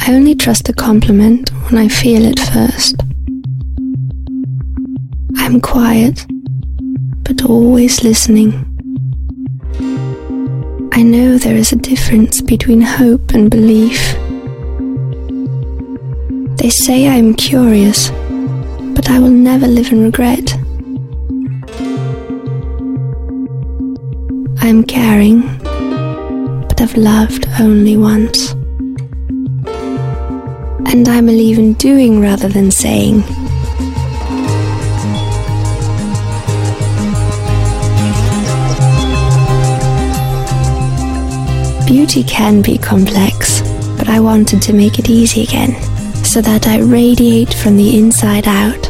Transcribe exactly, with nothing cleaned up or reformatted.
I only trust a compliment when I feel it first. I'm quiet, but always listening. I know there is a difference between hope and belief. They say I'm curious, but I will never live in regret. I'm caring, but I've loved only once. And I believe in doing rather than saying. Beauty can be complex, but I wanted to make it easy again, so that I radiate from the inside out.